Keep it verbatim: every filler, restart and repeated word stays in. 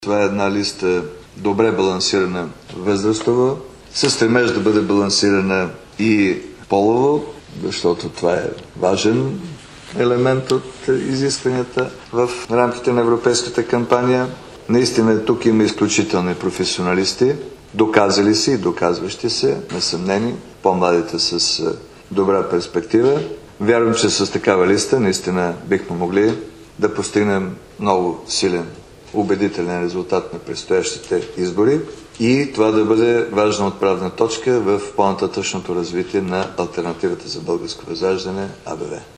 Това е една листа добре балансирана възрастово, със стремеж да бъде балансирана и полово, защото това е важен елемент от изискванията в рамките на европейската кампания. Наистина тук има изключителни професионалисти, доказали се и доказващи се, несъмнени, по-младите с добра перспектива. Вярвам, че с такава листа наистина бихме могли да постигнем много силен, убедителен резултат на предстоящите избори и това да бъде важна отправна точка в по-нататъшното развитие на алтернативата за българско възраждане АБВ.